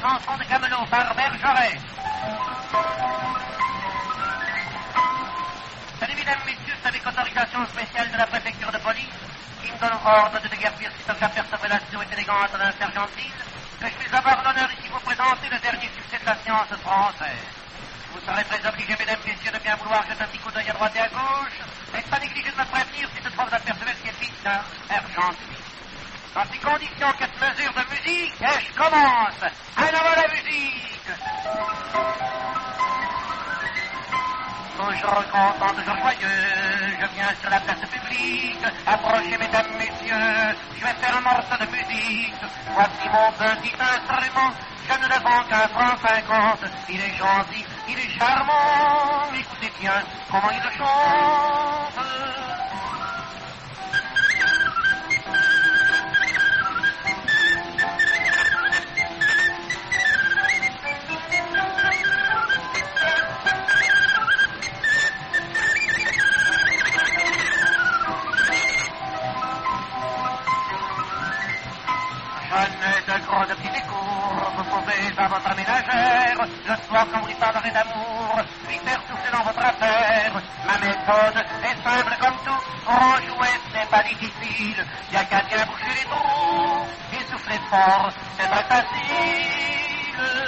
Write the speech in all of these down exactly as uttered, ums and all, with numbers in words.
chanson de Camelot par Bergeret. Salut mesdames, messieurs, c'est avec autorisation spéciale de la préfecture de police qui me donne ordre de déguerpir sitôt qu'aperçoit la silhouette élégante d'un sergent de ville que je vais avoir l'honneur ici vous présenter le dernier succès de la science française. Vous serez très obligés, mesdames, messieurs, de bien vouloir jeter un petit coup d'œil à droite et à gauche et de pas négliger de me prévenir si toutefois vous apercevez ce qui est fils d'un Argentine. Dans ces conditions, cette mesure de musique, et je commence. En avant la musique. Toujours content, toujours joyeux, je viens sur la place publique. Approchez, mesdames, messieurs, je vais faire un morceau de musique. Voici mon petit instrument, je ne le vends qu'un franc cinquante. Il est gentil, il est charmant, écoutez bien comment il chante. De gros de petits décours, vous pouvez à votre ménagère, le soir quand vous lui parlerez d'amour, lui faire souffler dans votre affaire. Ma méthode est simple comme tout, en jouet c'est pas difficile, y'a qu'à bien boucher les trous, et souffler fort, c'est très facile.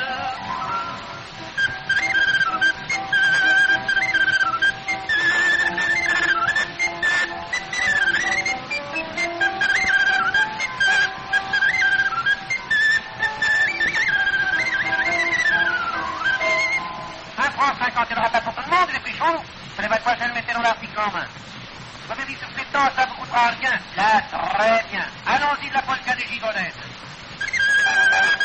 Quand il n'y aura pas pour tout le monde, les pichons, les mademoiselles, mettez dans l'article en main. Vous avez dit sur ces temps, ça ne vous coûtera rien. Là, très bien. Allons-y de la polka des gigonettes.